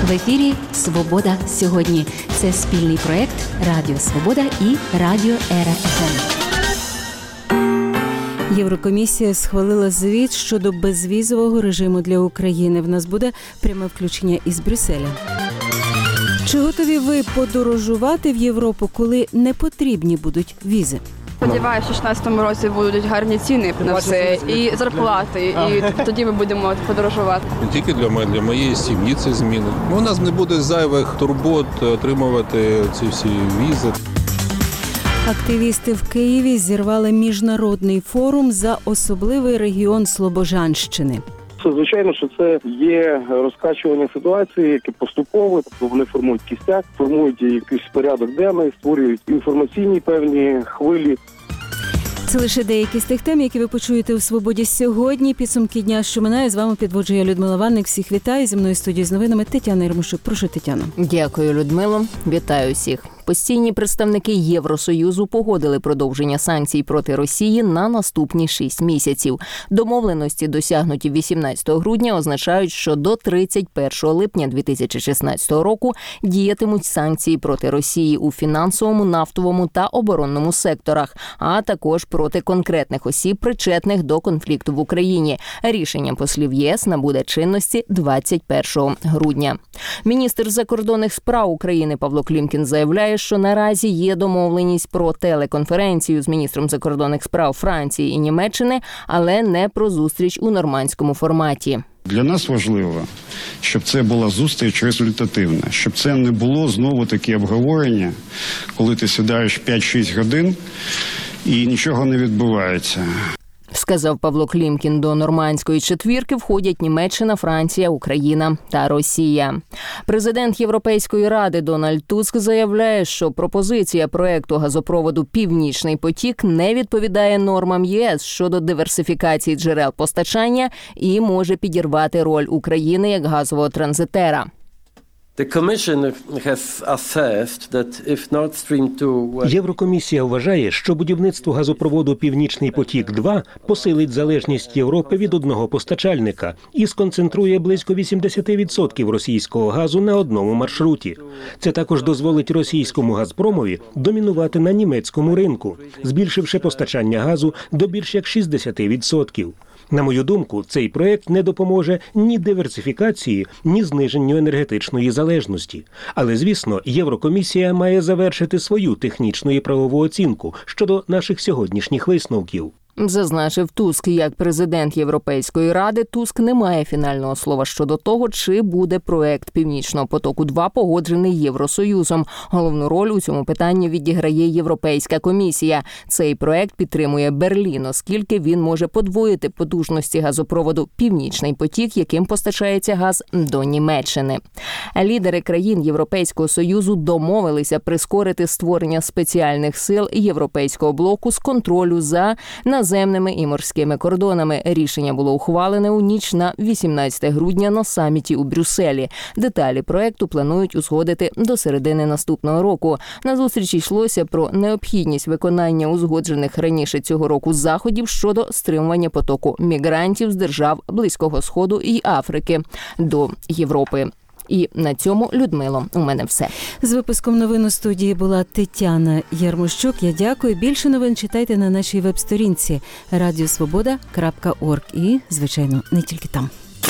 В ефірі «Свобода сьогодні». Це спільний проєкт Радіо Свобода і Радіо Ера ФМ. Єврокомісія схвалила звіт щодо безвізового режиму для України. В нас буде пряме включення із Брюсселя. Чи готові ви подорожувати в Європу, коли не потрібні будуть візи? Сподіваюся, що в 2016 році будуть гарні ціни на все, і зарплати, і тоді ми будемо подорожувати. Не тільки для моєї сім'ї це зміни. У нас не буде зайвих турбот отримувати ці всі візи. Активісти в Києві зірвали міжнародний форум за особливий регіон Слобожанщини. Звичайно, що це є розкачування ситуації, яке поступово, тобто вони формують кістяк, формують якийсь порядок денний, створюють інформаційні певні хвилі. Це лише деякі з тих тем, які ви почуєте у «Свободі сьогодні». Підсумки дня, що минає. З вами підводжу я, Людмила Ванник. Всіх вітаю. Зі мною в студії з новинами Тетяна Єрмощук. Прошу, Тетяно. Дякую, Людмило. Вітаю всіх. Постійні представники Євросоюзу погодили продовження санкцій проти Росії на наступні 6 місяців. Домовленості, досягнуті 18 грудня, означають, що до 31 липня 2016 року діятимуть санкції проти Росії у фінансовому, нафтовому та оборонному секторах, а також проти конкретних осіб, причетних до конфлікту в Україні. Рішення послів ЄС набуде чинності 21 грудня. Міністр закордонних справ України Павло Клімкін заявляє, що наразі є домовленість про телеконференцію з міністром закордонних справ Франції і Німеччини, але не про зустріч у нормандському форматі. Для нас важливо, щоб це була зустріч результативна, щоб це не було знову таке обговорення, коли ти сідаєш 5-6 годин і нічого не відбувається. Сказав Павло Клімкін. До нормандської четвірки входять Німеччина, Франція, Україна та Росія. Президент Європейської ради Дональд Туск заявляє, що пропозиція проекту газопроводу «Північний потік» не відповідає нормам ЄС щодо диверсифікації джерел постачання і може підірвати роль України як газового транзитера. Єврокомісія вважає, що будівництво газопроводу «Північний потік-2» посилить залежність Європи від одного постачальника і сконцентрує близько 80% російського газу на одному маршруті. Це також дозволить російському «Газпромові» домінувати на німецькому ринку, збільшивши постачання газу до більш як 60%. На мою думку, цей проект не допоможе ні диверсифікації, ні зниженню енергетичної залежності. Але, звісно, Єврокомісія має завершити свою технічну і правову оцінку щодо наших сьогоднішніх висновків. Зазначив Туск. Як президент Європейської ради, Туск не має фінального слова щодо того, чи буде проект «Північного потоку-2» погоджений Євросоюзом. Головну роль у цьому питанні відіграє Європейська комісія. Цей проект підтримує Берлін, оскільки він може подвоїти потужності газопроводу «Північний потік», яким постачається газ до Німеччини. Лідери країн Європейського Союзу домовилися прискорити створення спеціальних сил Європейського блоку з контролю за наземними і морськими кордонами. Рішення було ухвалене у ніч на 18 грудня на саміті у Брюсселі. Деталі проекту планують узгодити до середини наступного року. На зустрічі йшлося про необхідність виконання узгоджених раніше цього року заходів щодо стримування потоку мігрантів з держав Близького Сходу і Африки до Європи. І на цьому, Людмило, у мене все. З випуском новин у студії була Тетяна Єрмощук. Я дякую. Більше новин читайте на нашій веб-сторінці radiosvoboda.org. І, звичайно, не тільки там.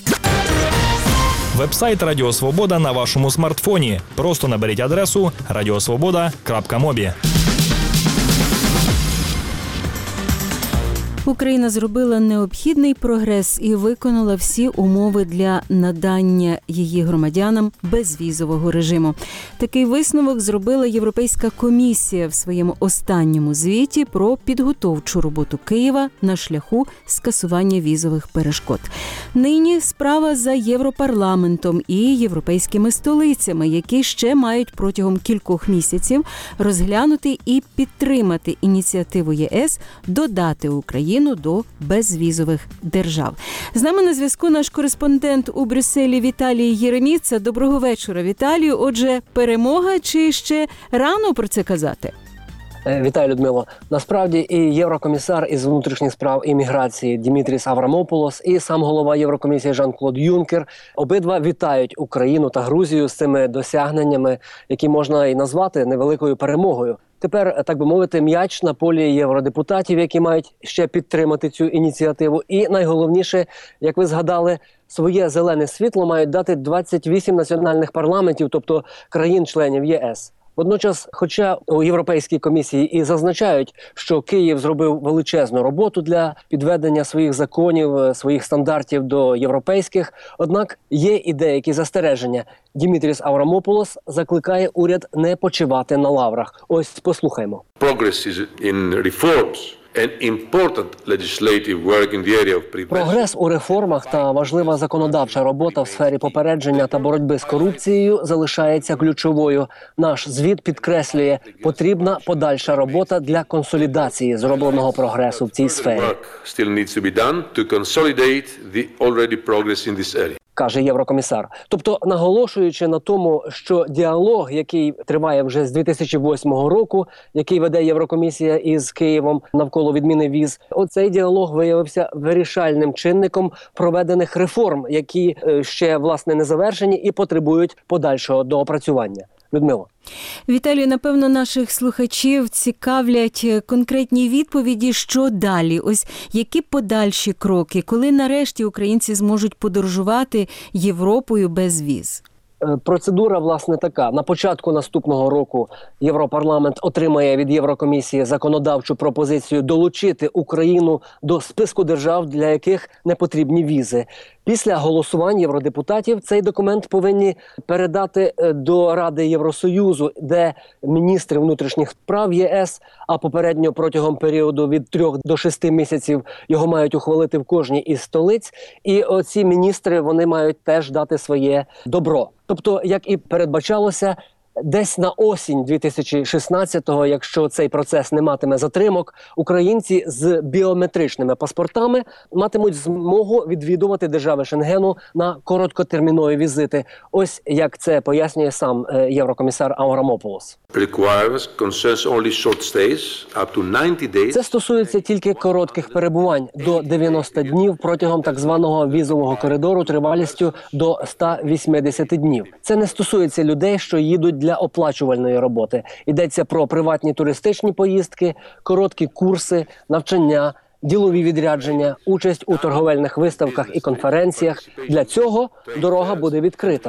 Вебсайт Радіо Свобода на вашому смартфоні. Просто наберіть адресу radiosvoboda.mobi. Україна зробила необхідний прогрес і виконала всі умови для надання її громадянам безвізового режиму. Такий висновок зробила Європейська комісія в своєму останньому звіті про підготовчу роботу Києва на шляху скасування візових перешкод. Нині справа за Європарламентом і європейськими столицями, які ще мають протягом кількох місяців розглянути і підтримати ініціативу ЄС додати Україну до безвізових держав. З нами на зв'язку наш кореспондент у Брюсселі Віталій Єреміца. Доброго вечора, Віталію. Отже, перемога чи ще рано про це казати? Вітаю, Людмило. Насправді і єврокомісар із внутрішніх справ і міграції Дімітріс Аврамопулос, і сам голова Єврокомісії Жан-Клод Юнкер обидва вітають Україну та Грузію з цими досягненнями, які можна і назвати невеликою перемогою. Тепер, так би мовити, м'яч на полі євродепутатів, які мають ще підтримати цю ініціативу. І найголовніше, як ви згадали, своє зелене світло мають дати 28 національних парламентів, тобто країн-членів ЄС. Водночас, хоча у Європейській комісії і зазначають, що Київ зробив величезну роботу для підведення своїх законів, своїх стандартів до європейських, однак є і деякі застереження. Дімітріс Аврамопулос закликає уряд не почивати на лаврах. Ось послухаймо. Прогрес у реформах та важлива законодавча робота в сфері попередження та боротьби з корупцією залишається ключовою. Наш звіт підкреслює, потрібна подальша робота для консолідації зробленого прогресу в цій сфері. Каже єврокомісар. Тобто, наголошуючи на тому, що діалог, який триває вже з 2008 року, який веде Єврокомісія із Києвом навколо відміни віз, оцей діалог виявився вирішальним чинником проведених реформ, які ще, власне, не завершені і потребують подальшого доопрацювання. Людмило. Віталію, напевно, наших слухачів цікавлять конкретні відповіді, що далі. Ось які подальші кроки, коли нарешті українці зможуть подорожувати Європою без віз? Процедура, власне, така. На початку наступного року Європарламент отримає від Єврокомісії законодавчу пропозицію долучити Україну до списку держав, для яких не потрібні візи. Після голосувань євродепутатів цей документ повинні передати до Ради Євросоюзу, де міністри внутрішніх справ ЄС, а попередньо протягом періоду від 3 до 6 місяців його мають ухвалити в кожній із столиць. І оці міністри, вони мають теж дати своє добро. Тобто, як і передбачалося, десь на осінь 2016-го, якщо цей процес не матиме затримок, українці з біометричними паспортами матимуть змогу відвідувати держави Шенгену на короткотермінові візити. Ось як це пояснює сам єврокомісар Аврамопулос. Це стосується тільки коротких перебувань до 90 днів протягом так званого візового коридору тривалістю до 180 днів. Це не стосується людей, що їдуть для оплачувальної роботи. Йдеться про приватні туристичні поїздки, короткі курси, навчання, ділові відрядження, участь у торговельних виставках і конференціях. Для цього дорога буде відкрита.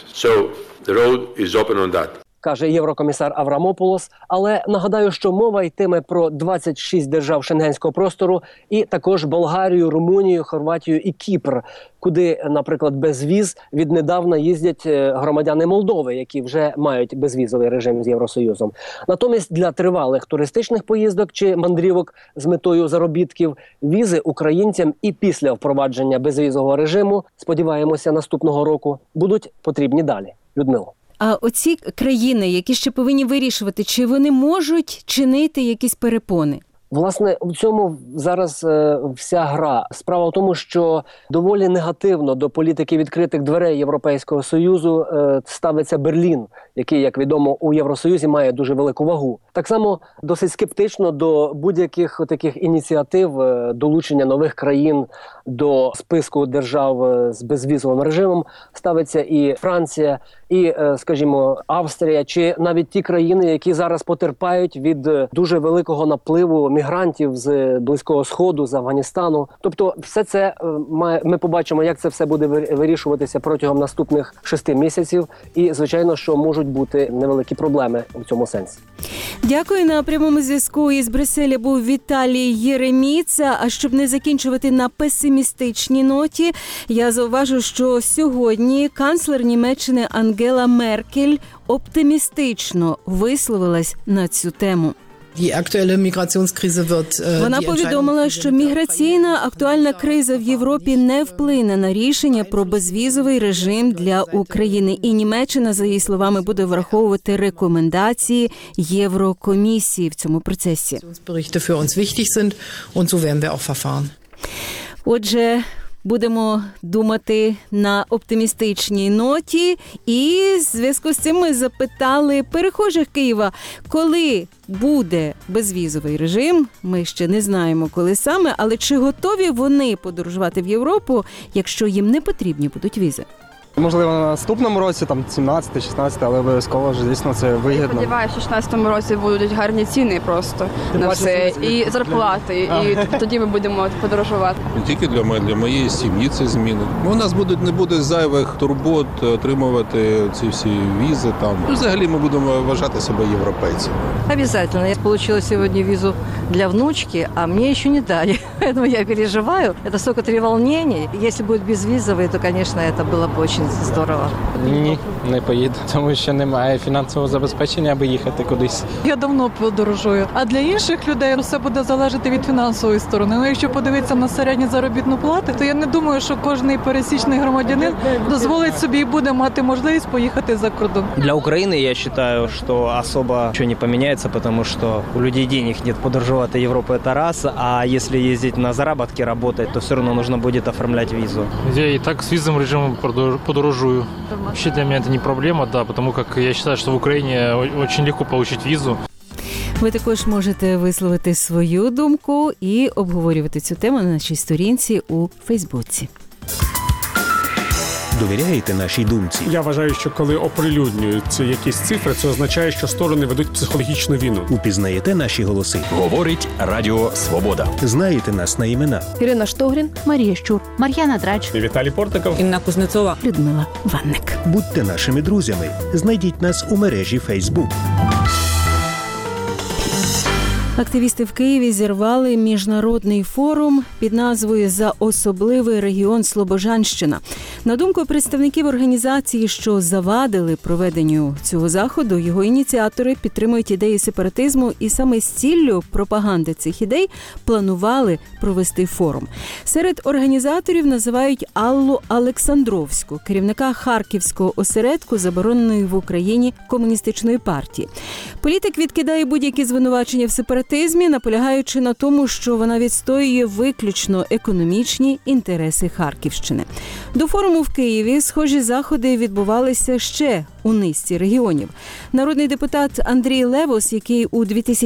Каже єврокомісар Аврамопулос, але нагадаю, що мова йтиме про 26 держав шенгенського простору і також Болгарію, Румунію, Хорватію і Кіпр, куди, наприклад, без віз віднедавна їздять громадяни Молдови, які вже мають безвізовий режим з Євросоюзом. Натомість для тривалих туристичних поїздок чи мандрівок з метою заробітків візи українцям і після впровадження безвізового режиму, сподіваємося, наступного року, будуть потрібні далі. Людмило. А оці країни, які ще повинні вирішувати, чи вони можуть чинити якісь перепони? Власне, в цьому зараз вся гра. Справа в тому, що доволі негативно до політики відкритих дверей Європейського Союзу ставиться Берлін, який, як відомо, у Євросоюзі має дуже велику вагу. Так само досить скептично до будь-яких таких ініціатив долучення нових країн до списку держав з безвізовим режимом ставиться і Франція, і, скажімо, Австрія, чи навіть ті країни, які зараз потерпають від дуже великого напливу мігрантів з Близького Сходу, з Афганістану. Тобто все це ми побачимо, як це все буде вирішуватися протягом наступних 6 місяців. І, звичайно, що можуть бути невеликі проблеми в цьому сенсі. Дякую. На прямому зв'язку із Брюсселя був Віталій Єреміца. А щоб не закінчувати на песимістичній ноті, я зауважу, що сьогодні канцлер Німеччини Ангела Меркель оптимістично висловилась на цю тему. Вона повідомила, що міграційна актуальна криза в Європі не вплине на рішення про безвізовий режим для України. І Німеччина, за її словами, буде враховувати рекомендації Єврокомісії в цьому процесі. Отже, Будемо думати на оптимістичній ноті. І в зв'язку з цим ми запитали перехожих Києва, коли буде безвізовий режим. Ми ще не знаємо, коли саме, але чи готові вони подорожувати в Європу, якщо їм не потрібні будуть візи? Можливо, на наступному році, там 17-16, але обов'язково ж, звісно, це вигідно. Я сподіваюся, що в 16-му році будуть гарні ціни просто на все. І зарплати, і тоді ми будемо подорожувати. Не тільки для моєї сім'ї це зміни. У нас не буде зайвих турбот отримувати ці всі візи там. І взагалі ми будемо вважати себе європейцями. Обязательно. Я получила сегодня визу для внучки, а мне еще не дали. Поэтому я переживаю. Это столько треволнений. Если будет безвизовый, то, конечно, это было бы очень здорово. Ні, не поїду, тому що немає фінансового забезпечення, аби їхати кудись. Я давно подорожую. А для інших людей все буде залежати від фінансової сторони. Ну, якщо подивитися на середню заробітну плату, то я не думаю, що кожен пересічний громадянин дозволить собі і буде мати можливість поїхати за кордон. Для України, я вважаю, що особо нічого не поміняється, тому що у людей денег нет, подорожувати Європу – це раз, а якщо їздити на заробітки, працювати, то все одно потрібно буде оформляти візу. Я и так с визовым режимом подорожую. Вообще для меня это не проблема, да, потому как я считаю, что в Украине очень легко получить визу. Ви також можете висловити свою думку і обговорювати цю тему на нашій сторінці у Фейсбуці. Довіряєте нашій думці? Я вважаю, що коли оприлюднюються якісь цифри, це означає, що сторони ведуть психологічну війну. Упізнаєте наші голоси? Говорить Радіо Свобода. Знаєте нас на імена? Ірина Штогрін, Марія Щур, Мар'яна Драч, Віталій Портиков, Інна Кузнецова, Людмила Ванник. Будьте нашими друзями. Знайдіть нас у мережі Facebook. Активісти в Києві зірвали міжнародний форум під назвою «За особливий регіон Слобожанщина». На думку представників організації, що завадили проведенню цього заходу, його ініціатори підтримують ідеї сепаратизму і саме з ціллю пропаганди цих ідей планували провести форум. Серед організаторів називають Аллу Олександровську, керівника Харківського осередку забороненої в Україні комуністичної партії. Політик відкидає будь-які звинувачення в сепаратизмі, наполягаючи на тому, що вона відстоює виключно економічні інтереси Харківщини. До форуму в Києві схожі заходи відбувалися ще у низці регіонів. Народний депутат Андрій Левос, який у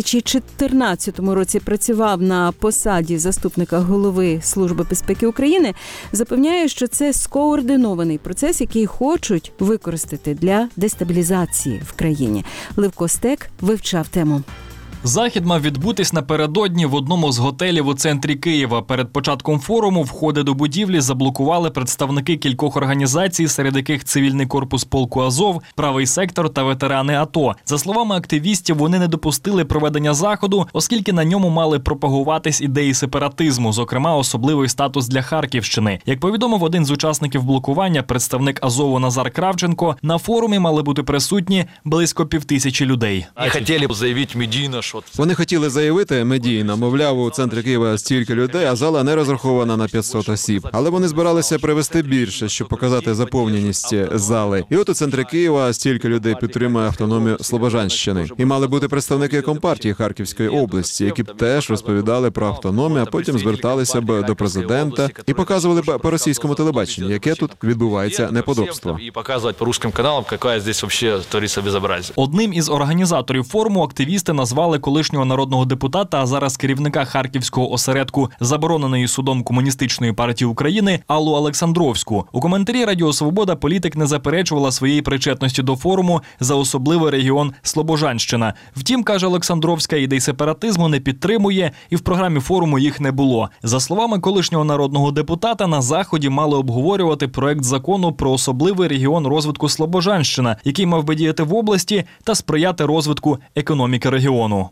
2014 році працював на посаді заступника голови Служби безпеки України, запевняє, що це скоординований процес, який хочуть використати для дестабілізації в країні. Левко Стек вивчав тему. Захід мав відбутись напередодні в одному з готелів у центрі Києва. Перед початком форуму входи до будівлі заблокували представники кількох організацій, серед яких Цивільний корпус полку Азов, Правий сектор та ветерани АТО. За словами активістів, вони не допустили проведення заходу, оскільки на ньому мали пропагуватись ідеї сепаратизму, зокрема особливий статус для Харківщини. Як повідомив один з учасників блокування, представник Азову Назар Кравченко, на форумі мали бути присутні близько 5000 людей. Хотіли заявити медійно, вони хотіли заявити медійно, мовляв, у центрі Києва стільки людей, а зала не розрахована на 500 осіб. Але вони збиралися привезти більше, щоб показати заповненість зали. І от у центрі Києва стільки людей підтримує автономію Слобожанщини. І мали бути представники Компартії Харківської області, які б теж розповідали про автономію, а потім зверталися б до президента і показували б по російському телебаченню, яке тут відбувається неподобство. І показувати по русским каналам, яка здесь вообще твориться безобразие. Одним із організаторів форуму активісти назвали колишнього народного депутата, а зараз керівника Харківського осередку забороненої судом Комуністичної партії України Аллу Олександровську. У коментарі Радіо Свобода політик не заперечувала своєї причетності до форуму за особливий регіон Слобожанщина. Втім, каже Олександровська, ідей сепаратизму не підтримує і в програмі форуму їх не було. За словами колишнього народного депутата, на заході мали обговорювати проект закону про особливий регіон розвитку Слобожанщина, який мав би діяти в області та сприяти розвитку економіки регіону.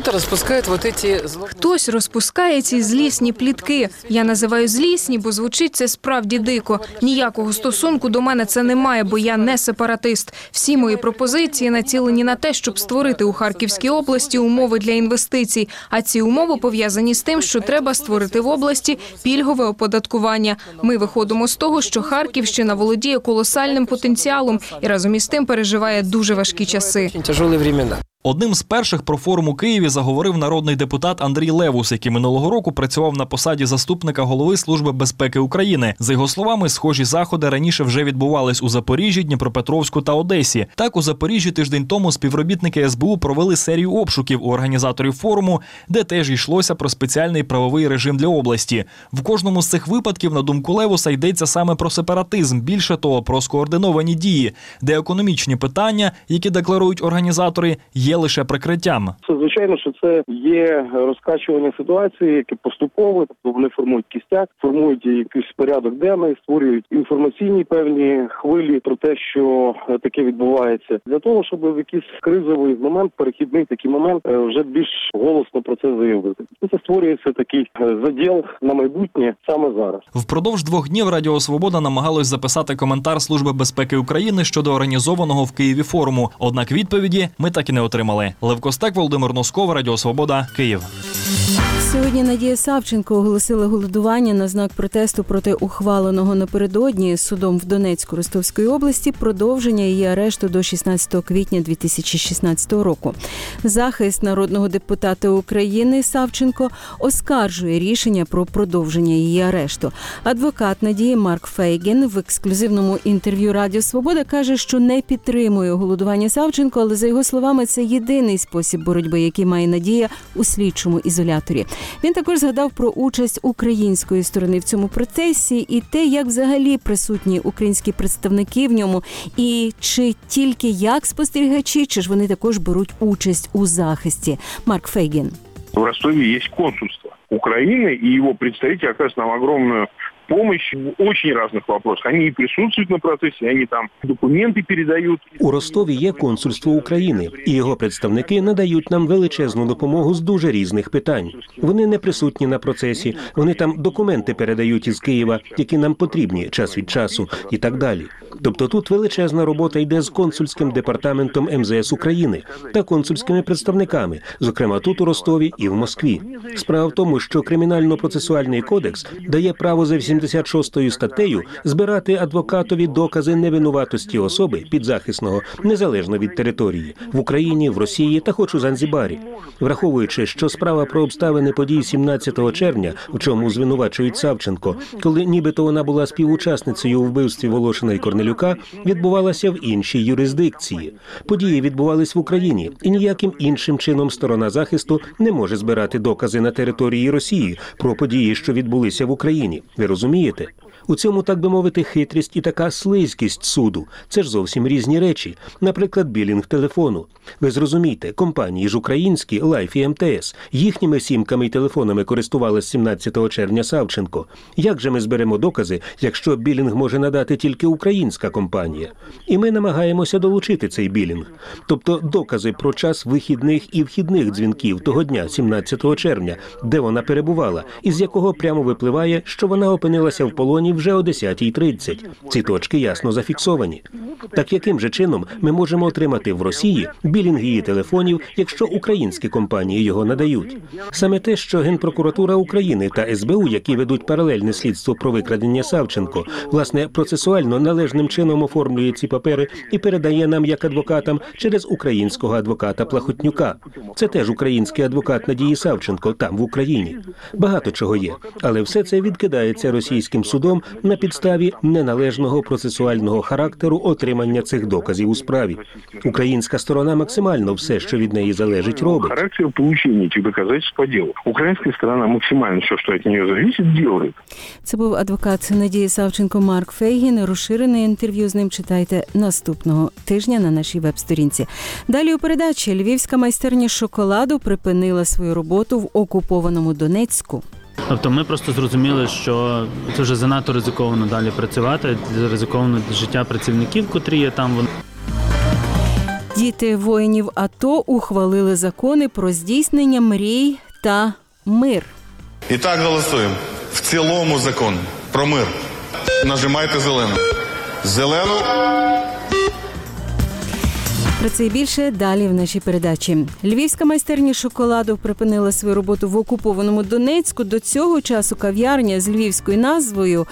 Хтось розпускає ці злісні плітки. Я називаю злісні, бо звучить це справді дико. Ніякого стосунку до мене це не має, бо я не сепаратист. Всі мої пропозиції націлені на те, щоб створити у Харківській області умови для інвестицій. А ці умови пов'язані з тим, що треба створити в області пільгове оподаткування. Ми виходимо з того, що Харківщина володіє колосальним потенціалом і разом із тим переживає дуже важкі часи. Одним з перших про форум у Києві заговорив народний депутат Андрій Левус, який минулого року працював на посаді заступника голови Служби безпеки України. За його словами, схожі заходи раніше вже відбувались у Запоріжжі, Дніпропетровську та Одесі. Так, у Запоріжжі тиждень тому співробітники СБУ провели серію обшуків у організаторів форуму, де теж йшлося про спеціальний правовий режим для області. В кожному з цих випадків, на думку Левуса, йдеться саме про сепаратизм, більше того, про скоординовані дії, де економічні питання, які декларують організатори, є лише прикриттям. Звичайно, що це є розкачування ситуації, яке поступово, тобто вони формують кістяк, формують якийсь порядок денний, створюють інформаційні певні хвилі про те, що таке відбувається, для того, щоб в якийсь кризовий момент, перехідний такий момент, вже більш голосно про це заявити. Це створюється такий заділ на майбутнє саме зараз. Впродовж 2 днів Радіо Свобода намагалось записати коментар Служби безпеки України щодо організованого в Києві форуму. Однак відповіді ми так і не отримали. Лев Костак, Володимир Носков, Радіо Свобода, Київ. Сьогодні Надія Савченко оголосила голодування на знак протесту проти ухваленого напередодні судом в Донецьку Ростовської області продовження її арешту до 16 квітня 2016 року. Захист народного депутата України Савченко оскаржує рішення про продовження її арешту. Адвокат Надії Марк Фейген в ексклюзивному інтерв'ю Радіо Свобода каже, що не підтримує голодування Савченко, але за його словами це єдиний спосіб боротьби, який має Надія у слідчому ізоляторі. Він також згадав про участь української сторони в цьому процесі і те, як взагалі присутні українські представники в ньому, і чи тільки як спостерігачі, чи ж вони також беруть участь у захисті. Марк Фейген. В Ростове есть консульство Украины, и его представители оказывают нам огромную помощь в очень разных вопросах. Они и присутствуют на процессе, они там документы передают. У Ростові є консульство України, і його представники надають нам величезну допомогу з дуже різних питань. Вони не присутні на процесі, вони там документи передають із Києва, які нам потрібні час від часу і так далі. Тобто тут величезна робота йде з консульським департаментом МЗС України та консульськими представниками, зокрема тут у Ростові і в Москві. Справа в тому, що Кримінально-процесуальний кодекс дає право за 86 статтею збирати адвокатові докази невинуватості особи підзахисного, незалежно від території, в Україні, в Росії та хоч у Занзібарі. Враховуючи, що справа про обставини подій 17 червня, в чому звинувачують Савченко, коли нібито вона була співучасницею у вбивстві Волошина і Корнелюка, відбувалася в іншій юрисдикції. Події відбувались в Україні, і ніяким іншим чином сторона захисту не може збирати докази на території Росії про події, що відбулися в Україні. Ви розумієте? У цьому, так би мовити, хитрість і така слизькість суду. Це ж зовсім різні речі. Наприклад, білінг телефону. Ви зрозумієте, компанії ж українські, Лайф і МТС, їхніми сімками і телефонами користувалась 17 червня Савченко. Як же ми зберемо докази, якщо білінг може надати тільки українська компанія? І ми намагаємося долучити цей білінг. Тобто докази про час вихідних і вхідних дзвінків того дня, 17 червня, де вона перебувала, із якого прямо випливає, що вона опинилася в полоні вже о 10:30. Ці точки ясно зафіксовані. Так яким же чином ми можемо отримати в Росії білінг її телефонів, якщо українські компанії його надають? Саме те, що Генпрокуратура України та СБУ, які ведуть паралельне слідство про викрадення Савченко, власне, процесуально належним чином оформлює ці папери і передає нам як адвокатам через українського адвоката Плахотнюка. Це теж український адвокат Надії Савченко там, в Україні. Багато чого є, але все це відкидається російським судом на підставі неналежного процесуального характеру отримання цих доказів у справі. Українська сторона максимально все, що від неї залежить, робить. Характер получения этих доказательств по делу. Украинская сторона максимально все, что от нее зависит, делает. Це був адвокат Надії Савченко Марк Фейгін. Розширене інтерв'ю з ним читайте наступного тижня на нашій веб-сторінці. Далі у передачі львівська майстерня шоколаду припинила свою роботу в окупованому Донецьку. Тобто ми просто зрозуміли, що це вже занадто ризиковано далі працювати, ризиковано життя працівників, котрі є там. Діти воїнів АТО ухвалили закони про здійснення мрій та мир. І так голосуємо. В цілому закон про мир. Нажимайте зелену. Зелену. Про це і більше далі в нашій передачі. Львівська майстерня шоколаду припинила свою роботу в окупованому Донецьку. До цього часу кав'ярня з львівською назвою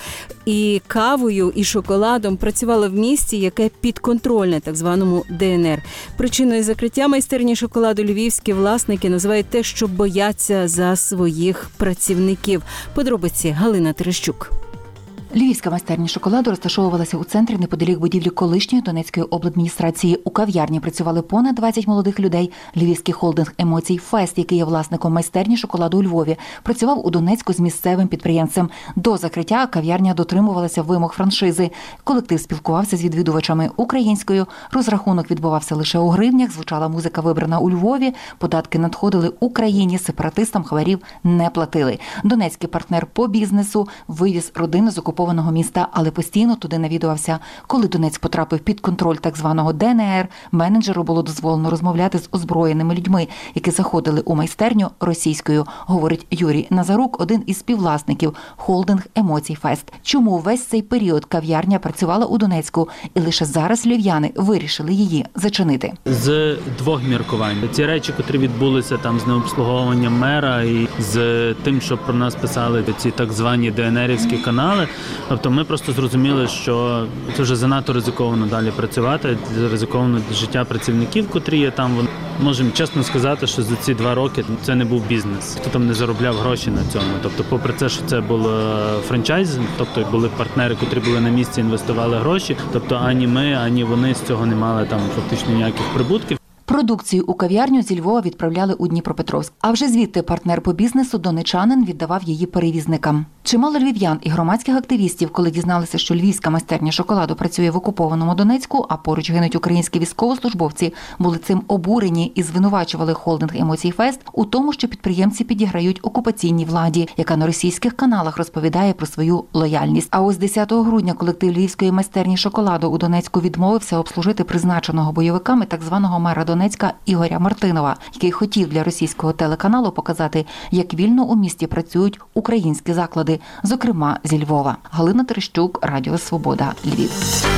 і кавою, і шоколадом працювала в місті, яке підконтрольне так званому ДНР. Причиною закриття майстерні шоколаду львівські власники називають те, що бояться за своїх працівників. Подробиці Галина Терещук. Львівська майстерня шоколаду розташовувалася у центрі неподалік будівлі колишньої Донецької обладміністрації. У кав'ярні працювали понад 20 молодих людей. Львівський холдинг «Емоцій Фест», який є власником майстерні шоколаду у Львові, працював у Донецьку з місцевим підприємцем. До закриття кав'ярня дотримувалася вимог франшизи. Колектив спілкувався з відвідувачами українською. Розрахунок відбувався лише у гривнях, звучала музика вибрана у Львові, податки надходили Україні, сепаратистам хабарів не платили. Донецький партнер по бізнесу вивіз родини з окупованого міста, але постійно туди навідувався. Коли Донецьк потрапив під контроль так званого ДНР, менеджеру було дозволено розмовляти з озброєними людьми, які заходили у майстерню російською, говорить Юрій Назарук, один із співвласників холдинг «Емоцій Фест». Чому весь цей період кав'ярня працювала у Донецьку і лише зараз львів'яни вирішили її зачинити? З двох міркувань. Ці речі, котрі відбулися там з необслуговуванням мера і з тим, що про нас писали ці так звані ДНРівські канали. Тобто ми просто зрозуміли, що це вже занадто ризиковано далі працювати, ризиковано життя працівників, котрі є там. Можемо чесно сказати, що за ці 2 роки це не був бізнес. Хто там не заробляв гроші на цьому. Тобто, попри те, що це було франчайзинг, тобто були партнери, котрі були на місці, інвестували гроші, тобто ані ми, ані вони з цього не мали там фактично ніяких прибутків. Продукцію у кав'ярню зі Львова відправляли у Дніпропетровськ. А вже звідти партнер по бізнесу, донечанин, віддавав її перевізникам. Чимало львів'ян і громадських активістів, коли дізналися, що львівська майстерня шоколаду працює в окупованому Донецьку, а поруч гинуть українські військовослужбовці, були цим обурені і звинувачували холдинг «Емоцій Фест» у тому, що підприємці підіграють окупаційній владі, яка на російських каналах розповідає про свою лояльність. А ось 10 грудня колектив львівської майстерні шоколаду у Донецьку відмовився обслужити призначеного бойовиками так званого мера Донецька Ігоря Мартинова, який хотів для російського телеканалу показати, як вільно у місті працюють українські заклади, зокрема зі Львова. Галина Терещук, Радіо Свобода, Львів.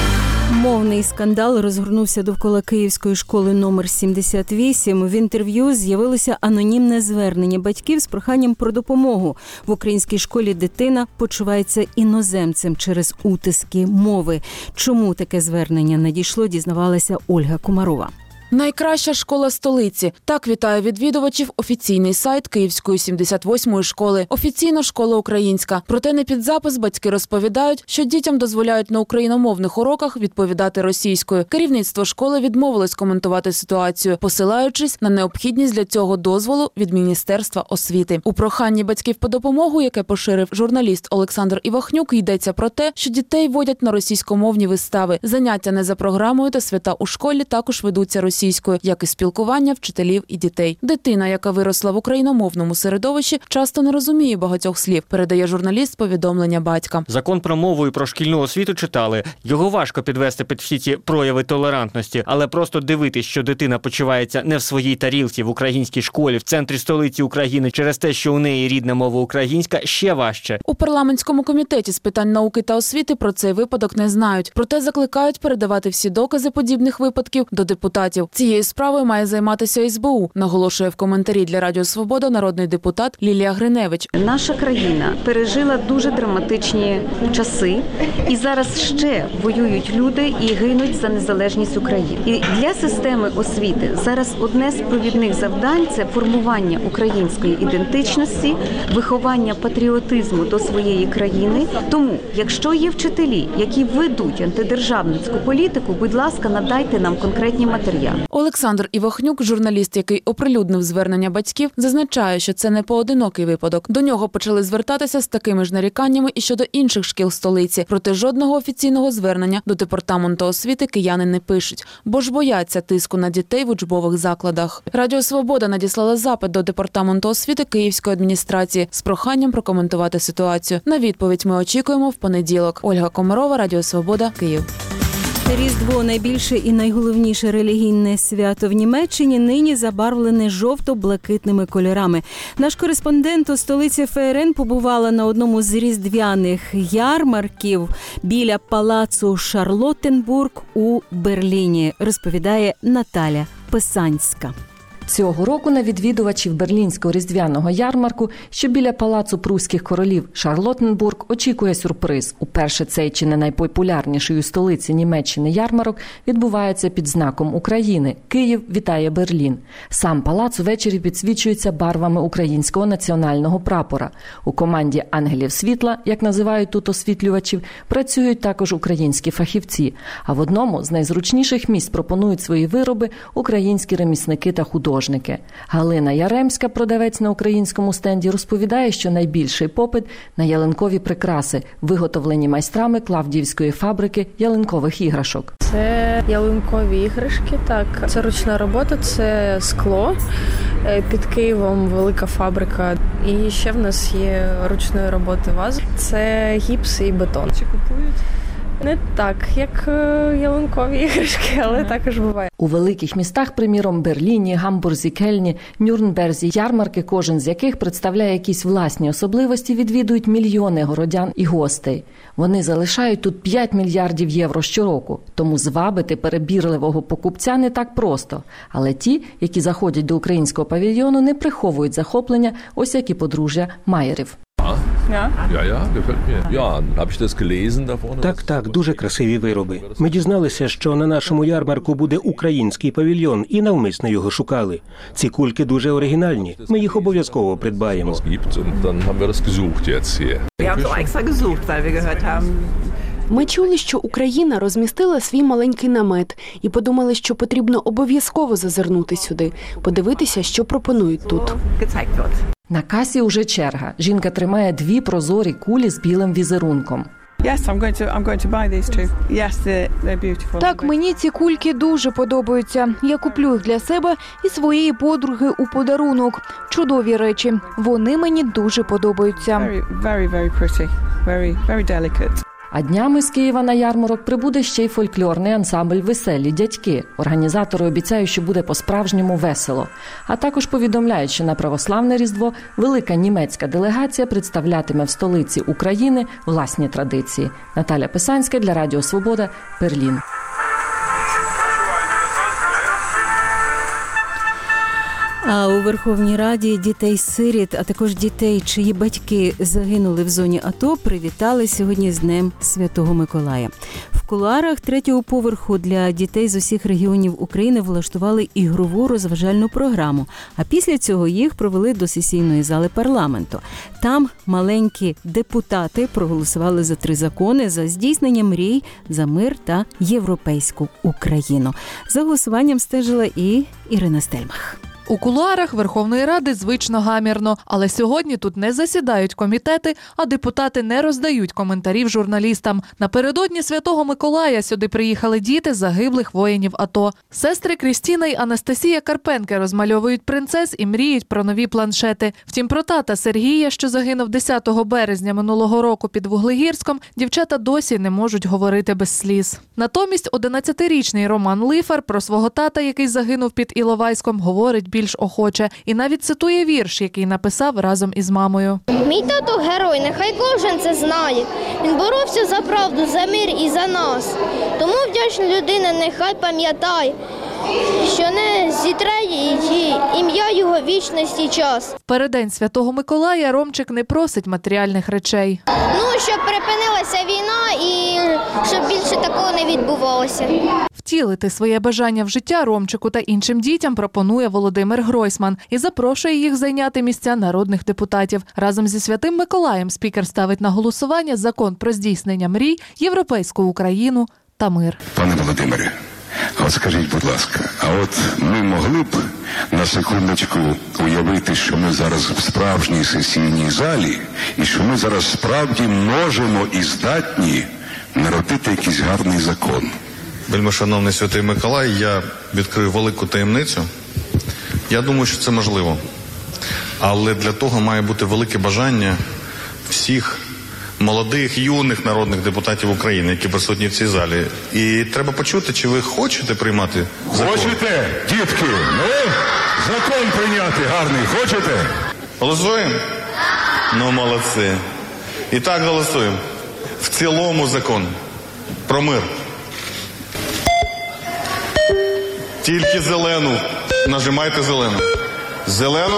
Мовний скандал розгорнувся довкола Київської школи номер 78. В інтерв'ю з'явилося анонімне звернення батьків з проханням про допомогу. В українській школі дитина почувається іноземцем через утиски мови. Чому таке звернення надійшло, дізнавалася Ольга Комарова. Найкраща школа столиці. Так вітає відвідувачів офіційний сайт Київської 78-ї школи. Офіційно школа українська. Проте не під запис батьки розповідають, що дітям дозволяють на україномовних уроках відповідати російською. Керівництво школи відмовилось коментувати ситуацію, посилаючись на необхідність для цього дозволу від Міністерства освіти. У проханні батьків по допомогу, яке поширив журналіст Олександр Івахнюк, йдеться про те, що дітей водять на російськомовні вистави. Заняття не за програмою та свята у школі також ведуться російською, як і спілкування вчителів і дітей. Дитина, яка виросла в україномовному середовищі, часто не розуміє багатьох слів, передає журналіст повідомлення батька. Закон про мову і про шкільну освіту читали. Його важко підвести під всі ці прояви толерантності, але просто дивитись, що дитина почувається не в своїй тарілці в українській школі, в центрі столиці України через те, що у неї рідна мова українська, ще важче. У парламентському комітеті з питань науки та освіти про цей випадок не знають. Проте закликають передавати всі докази подібних випадків до депутатів. Цією справою має займатися СБУ, наголошує в коментарі для Радіо Свобода народний депутат Лілія Гриневич. Наша країна пережила дуже драматичні часи, і зараз ще воюють люди і гинуть за незалежність України. І для системи освіти зараз одне з провідних завдань – це формування української ідентичності, виховання патріотизму до своєї країни. Тому, якщо є вчителі, які ведуть антидержавницьку політику, будь ласка, надайте нам конкретні матеріали. Олександр Івахнюк, журналіст, який оприлюднив звернення батьків, зазначає, що це не поодинокий випадок. До нього почали звертатися з такими ж наріканнями і щодо інших шкіл столиці. Проте жодного офіційного звернення до департаменту освіти кияни не пишуть, бо ж бояться тиску на дітей в учбових закладах. Радіо Свобода надіслала запит до департаменту освіти Київської адміністрації з проханням прокоментувати ситуацію. На відповідь ми очікуємо в понеділок. Ольга Комарова, Радіо Свобода, Київ. Різдво – найбільше і найголовніше релігійне свято в Німеччині, нині забарвлене жовто-блакитними кольорами. Наш кореспондент у столиці ФРН побувала на одному з різдвяних ярмарків біля палацу Шарлоттенбург у Берліні, розповідає Наталя Писанська. Цього року на відвідувачів берлінського різдвяного ярмарку, що біля палацу Пруських королів Шарлоттенбург, очікує сюрприз. Уперше цей чи не найпопулярніший у столиці Німеччини ярмарок відбувається під знаком України. Київ вітає Берлін. Сам палац увечері підсвічується барвами українського національного прапора. У команді ангелів світла, як називають тут освітлювачів, працюють також українські фахівці. А в одному з найзручніших місць пропонують свої вироби українські ремісники та художники. Галина Яремська, продавець на українському стенді, розповідає, що найбільший попит на ялинкові прикраси, виготовлені майстрами Клавдіївської фабрики ялинкових іграшок. Це ялинкові іграшки, так. Це ручна робота, це скло. Під Києвом велика фабрика. І ще в нас є ручної роботи вази. Це гіпс і бетон. Чи купують? Не так, як ялинкові іграшки, але також буває. У великих містах, приміром, Берліні, Гамбурзі, Кельні, Нюрнберзі, ярмарки, кожен з яких представляє якісь власні особливості, відвідують мільйони городян і гостей. Вони залишають тут 5 мільярдів євро щороку, тому звабити перебірливого покупця не так просто. Але ті, які заходять до українського павільйону, не приховують захоплення, ось як і подружжя Майерів. Так, дуже красиві вироби. Ми дізналися, що на нашому ярмарку буде український павільйон і навмисно його шукали. Ці кульки дуже оригінальні. Ми їх обов'язково придбаємо. Ми чули, що Україна розмістила свій маленький намет і подумали, що потрібно обов'язково зазирнути сюди, подивитися, що пропонують тут. На касі уже черга. Жінка тримає 2 прозорі кулі з білим візерунком. Так, мені ці кульки дуже подобаються. Я куплю їх для себе і своєї подруги у подарунок. Чудові речі. Вони мені дуже подобаються. А днями з Києва на ярмарок прибуде ще й фольклорний ансамбль «Веселі дядьки». Організатори обіцяють, що буде по-справжньому весело. А також повідомляють, що на православне Різдво велика німецька делегація представлятиме в столиці України власні традиції. Наталя Писанська для Радіо Свобода, Берлін. А у Верховній Раді дітей-сиріт, а також дітей, чиї батьки загинули в зоні АТО, привітали сьогодні з Днем Святого Миколая. В кулуарах 3-го поверху для дітей з усіх регіонів України влаштували ігрову розважальну програму, а після цього їх провели до сесійної зали парламенту. Там маленькі депутати проголосували за 3 закони за здійснення мрій, за мир та європейську Україну. За голосуванням стежила і Ірина Стельмах. У кулуарах Верховної Ради звично гамірно, але сьогодні тут не засідають комітети, а депутати не роздають коментарів журналістам. Напередодні Святого Миколая сюди приїхали діти загиблих воїнів АТО. Сестри Крістіна й Анастасія Карпенки розмальовують принцес і мріють про нові планшети. Втім, про тата Сергія, що загинув 10 березня минулого року під Вуглегірськом, дівчата досі не можуть говорити без сліз. Натомість 11-річний Роман Лифар про свого тата, який загинув під Іловайськом, говорить більш охоче. І навіть цитує вірш, який написав разом із мамою. Мій тато герой, нехай кожен це знає. Він боровся за правду, за мир і за нас. Тому вдячна людина нехай пам'ятає, що не зітре її ім'я його вічності час. В переддень Святого Миколая Ромчик не просить матеріальних речей. Щоб припинилася війна і щоб більше такого не відбувалося. Втілити своє бажання в життя Ромчику та іншим дітям пропонує Володимир Гройсман і запрошує їх зайняти місця народних депутатів. Разом зі Святим Миколаєм спікер ставить на голосування закон про здійснення мрій, європейську Україну та мир. Пане Володимире, а от скажіть, будь ласка, а от ми могли б на секундочку уявити, що ми зараз в справжній сесійній залі і що ми зараз справді можемо і здатні народити якийсь гарний закон? Вельмишановний Святий Миколай, я відкрию велику таємницю. Я думаю, що це можливо. Але для того має бути велике бажання всіх молодих, юних народних депутатів України, які присутні в цій залі. І треба почути, чи ви хочете приймати закон. Хочете, дітки? Ну, закон прийняти гарний. Хочете? Голосуємо? Ну, молодці. І так голосуємо. В цілому закон про мир. Тільки зелену. Нажимайте зелену. Зелену.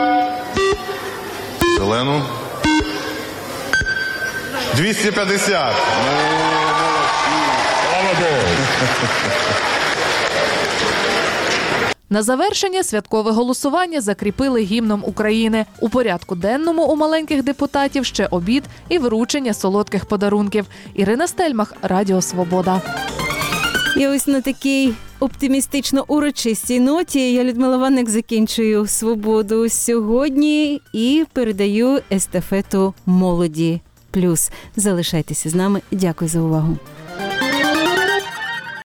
Зелену. 250. Слава Богу. На завершення святкове голосування закріпили гімном України. У порядку денному у маленьких депутатів ще обід і вручення солодких подарунків. Ірина Стельмах, Радіо Свобода. І ось на такій оптимістично-урочистій ноті я, Людмила Ванник, закінчую «Свободу» сьогодні і передаю естафету «Молоді плюс». Залишайтеся з нами. Дякую за увагу.